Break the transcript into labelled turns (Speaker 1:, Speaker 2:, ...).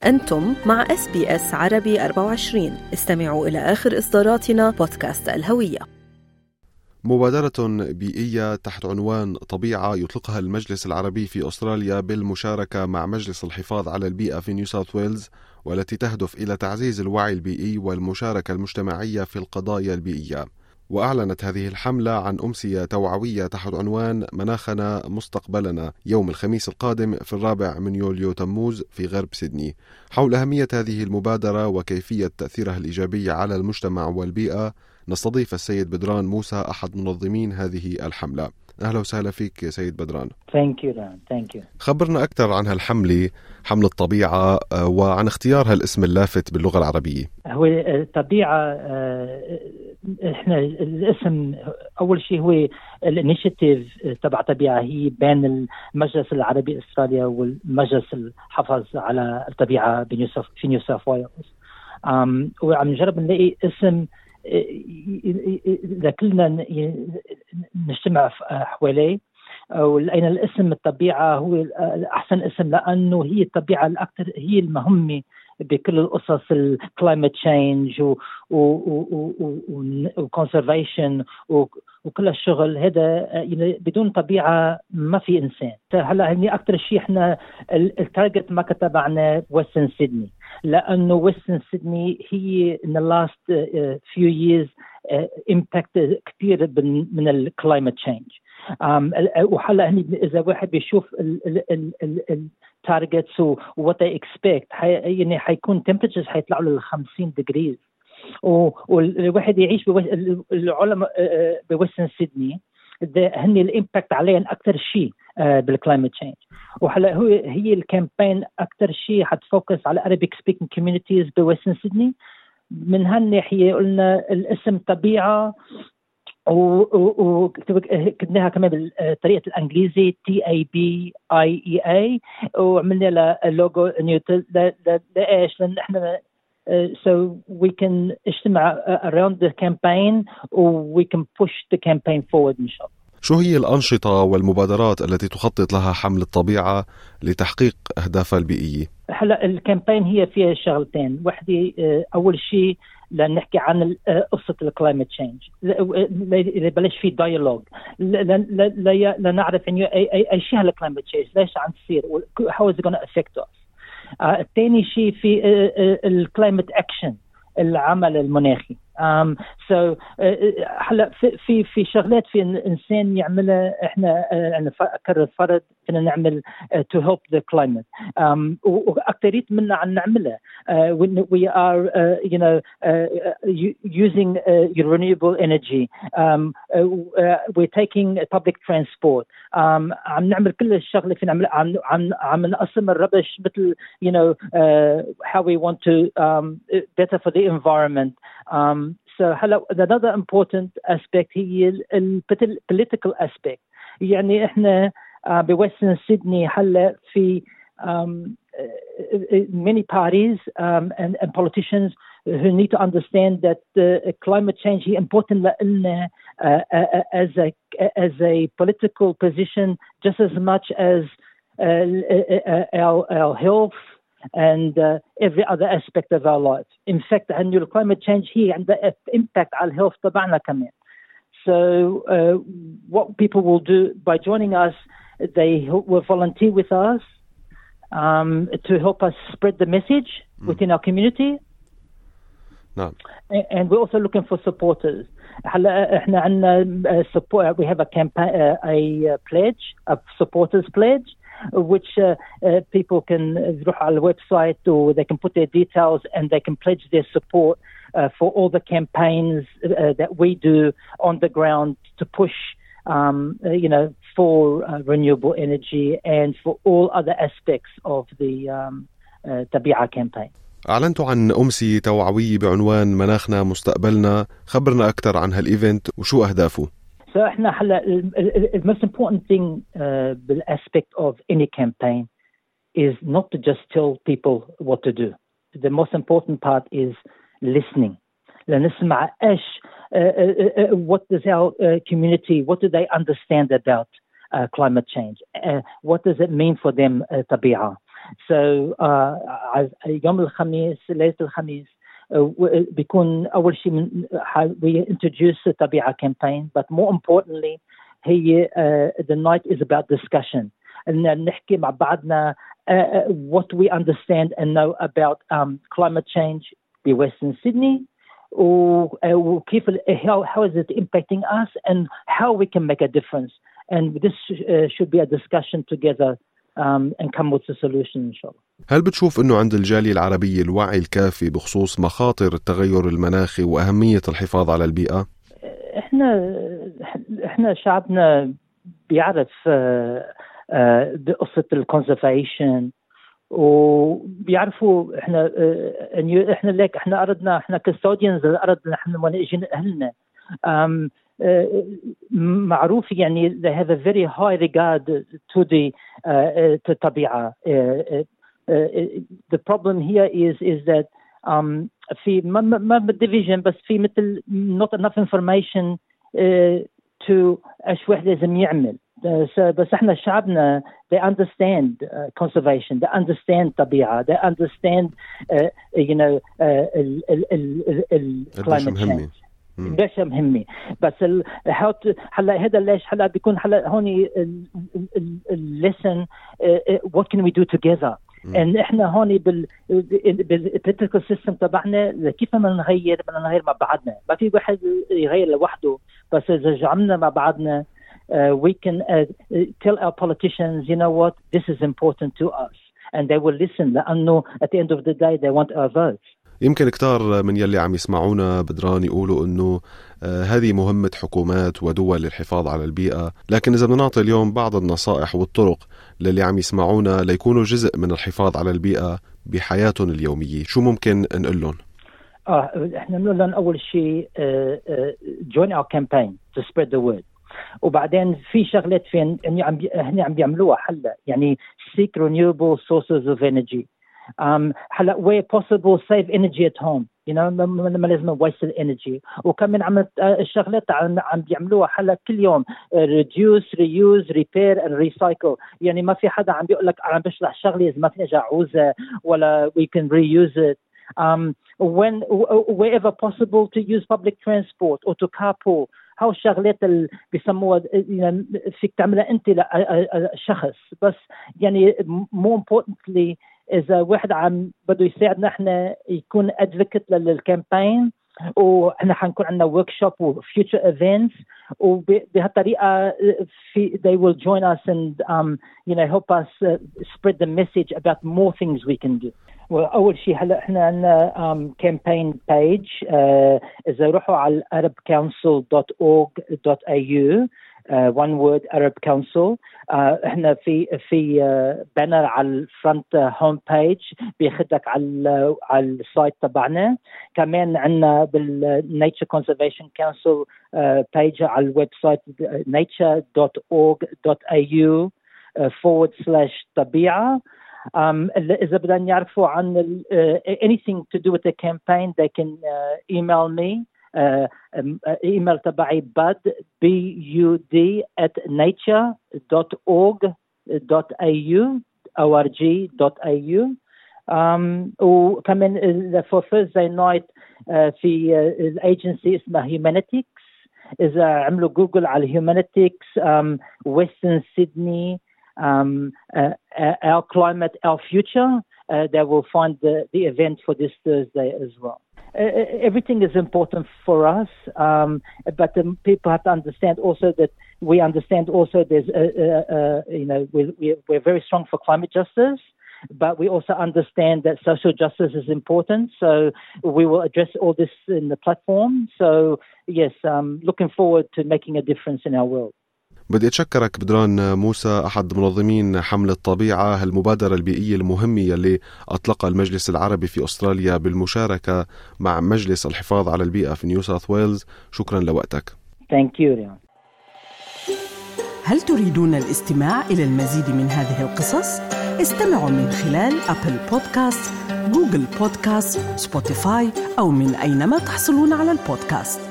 Speaker 1: أنتم مع SBS عربي 24. استمعوا إلى آخر إصداراتنا بودكاست الهوية.
Speaker 2: مبادرة بيئية تحت عنوان طبيعة يطلقها المجلس العربي في أستراليا بالمشاركة مع مجلس الحفاظ على البيئة في نيو ساوث ويلز، والتي تهدف إلى تعزيز الوعي البيئي والمشاركة المجتمعية في القضايا البيئية. وأعلنت هذه الحملة عن أمسية توعوية تحت عنوان مناخنا مستقبلنا يوم الخميس القادم في 4 من يوليو تموز في غرب سيدني. حول أهمية هذه المبادرة وكيفية تأثيرها الإيجابي على المجتمع والبيئة نستضيف السيد بدران موسى، أحد منظمين هذه الحملة. أهلا وسهلا فيك سيد بدران.
Speaker 3: Thank you.
Speaker 2: خبرنا أكثر عن هالحملة، حملة طبيعة، وعن اختيار هالاسم اللافت باللغة العربية.
Speaker 3: هو الطبيعة، احنا الاسم أول شيء هو الانيشيتيف تبع طبيعة، هي بين المجلس العربي الأستراليا والمجلس الحفاظ على الطبيعة في نيو ساوث ويلز. وعم نجرب نلاقي اسم إذا كلنا نجتمع حواليه، ولقينا الاسم الطبيعة هو أحسن اسم، لأنه هي الطبيعة الأكثر هي المهمة بكل القصص الكلايمت تشينج وكونسرفيشن وكل الشغل هذا. بدون طبيعة ما في إنسان. هلا هني أكثر شيء إحنا التارجت ما كتبعنا ويسترن سيدني، لأنه ويسترن سيدني هي in the last few years impact كثير من الكلايمت تشينج. وحلا هني إذا واحد بيشوف التارجتس و what they expect، يعني حيكون temperatures حيطلعوا ل 50 degrees، والواحد يعيش العلماء بويسترن سيدني هني الامباكت عليهم أكثر شيء بالكلايمت تشينج. وحلا هي الكامبين أكثر شيء حتفوكس على Arabic speaking communities بويسترن سيدني. من هالناحية قلنا الاسم طبيعة، وكتبناها كمان بالطريقة الإنجليزي TABIEA، وعملنا لها لوجو نيوتن. لإيش؟ لأن إحنا so we can اجتمع around the campaign we can push the campaign forward إن شاء الله.
Speaker 2: شو هي الأنشطة والمبادرات التي تخطط لها حملة طبيعة لتحقيق أهدافها البيئية؟
Speaker 3: هلا الكامبين هي فيها شغلتين. واحدة أول شيء لنحكي عن قصة الكلايمت تشينج، بلش في دايالوج لنعرف إنه أي شيء هالكلايمت تشينج ليش عم تصير how is it going to affect us. الثاني شيء في الكلايمت أكشن، العمل المناخي. so هلا في شغلات في الإنسان يعملها إحنا نفكر فرض إننا نعمل to help the climate، وأكثرية منا عم نعملها. we are using renewable energy، we're taking public transport، عم نعمل كل الشغلة في نعمل، عم نقسم الربش مثل how we want to better for the environment. So another important aspect هي political aspect. يعني إحنا بويسترن سيدني هلا في many parties and politicians who need to understand that climate change is important لنا as a political position just as much as our health and every other aspect of our life. In fact, annual climate change here and the impact على health تبعنا كمان. So what people will do by joining us, they will volunteer with us to help us spread the message within our community.
Speaker 2: No.
Speaker 3: And we're also looking for supporters. هلا احنا عندنا support. We have a campaign, a pledge, a supporters pledge, which people can روح على website or they can put their details and they can pledge their support for all the campaigns that we do on the ground to push for renewable energy and for all other aspects of the طبيعة campaign.
Speaker 2: أعلنتوا عن أمسية توعوية بعنوان مناخنا مستقبلنا، خبرنا أكثر عن هالإيفنت وشو أهدافه.
Speaker 3: So احنا هلا the most important thing the aspect of any campaign is not to just tell people what to do. The most important part is listening. لنسمع إيش what does our community, what do they understand about climate change? What does it mean for them طبيعة? So يوم الخميس ليلة الخميس بيكون أول شيء we introduce the طبيعة campaign, but more importantly هي the night is about discussion. إن نحكي مع بعضنا what we understand and know about climate change in Western Sydney, وكيف how is it impacting us and how we can make a difference. And this should be a discussion together and come with a solution إن شاء الله.
Speaker 2: هل بتشوف إنه عند الجالية العربية الوعي الكافي بخصوص مخاطر التغير المناخي وأهمية الحفاظ على البيئة؟
Speaker 3: إحنا شعبنا بيعرف بقصة الكونسرفيشن وبيعرفوا إحنا ليك إحنا أردنا إحنا كستوديانز الأرض إحنا ما نجي أهلنا معروف يعني they have a very high regard to the طبيعة. The problem here is that في ما division بس في مثل not enough information to ايش واحد لازم يعمل. بس احنا شعبنا they understand conservation, they understand طبيعة, they understand climate change. ليش مهمة بس هلا هذا ليش هلا بيكون هلا هوني lesson what can we do together. ان احنا هون بالpolitical system تبعنا كيف بدنا نغير مع بعضنا. ما في واحد يغير لوحده, بس اذا جمعنا مع بعضنا we can tell our politicians, you know what, this is important to us, and they will listen لأنه at the end of the day they want our votes.
Speaker 2: يمكن كتار من يلي عم يسمعونا بدران يقولوا إنه هذه مهمة حكومات ودول للحفاظ على البيئة، لكن إذا بنعطي اليوم بعض النصائح والطرق للي عم يسمعونا ليكونوا جزء من الحفاظ على البيئة بحياتهم اليومية، شو ممكن نقول لهم؟
Speaker 3: إحنا نقول لهم أول شيء join our campaign to spread the word. وبعدين في شغلات فين هني عم بيعملوها هلا يعني seek renewable sources of energy. هلا where possible save energy at home, you know, ما لازم waste energy. وكمان عملت الشغلات عم بيعملوها هلا كل يوم reduce, reuse, repair and recycle. يعني ما في حدا عم بيقول لك عم بشرح شغلة إذا ما في أجا عوزة ولا we can reuse it. Wherever possible to use public transport or to carpool. هاو الشغلات اللي بيسموها يعني فيك تعملها أنت لشخص بس. يعني more importantly إذا واحد عم بده يساعدنا إحنا يكون advocate للكامبين, وإحنا حنكون عندنا workshop و future events, وبهالطريقة they will join us and help us spread the message about more things we can do. وأول شيء هلا إحنا عندنا campaign page إذا روحوا على arabcouncil.org.au one word Arab Council. احنا في بانر على الفرونت هوم بيج بياخدك على السايت تبعنا. كمان عندنا بالنيتشر كونسرفيشن كونسل بيج على الويب سايت nature.org.au /طبيعة. إذا بدهم يعرفوا عن anything to do with the campaign they can email me. ايميل تبعي bud@nature.org.au وكمان for Thursday night في الايجنسي اسمها Humanitics. إذا عملوا جوجل على Humanitics Western Sydney our climate, our future, they will find the event for this Thursday as well. Everything is important for us, but people have to understand also that we understand also there's we're very strong for climate justice, but we also understand that social justice is important. So we will address all this in the platform. So yes, looking forward to making a difference in our world.
Speaker 2: بدي أتشكرك بدران موسى أحد منظمين حملة طبيعة، المبادرة البيئية المهمة اللي أطلقها المجلس العربي في أستراليا بالمشاركة مع مجلس الحفاظ على البيئة في نيو ساوث ويلز. شكرا لوقتك.
Speaker 3: Thank you, Leon.
Speaker 4: هل تريدون الاستماع إلى المزيد من هذه القصص؟ استمعوا من خلال أبل بودكاست، جوجل بودكاست، سبوتيفاي أو من أينما تحصلون على البودكاست.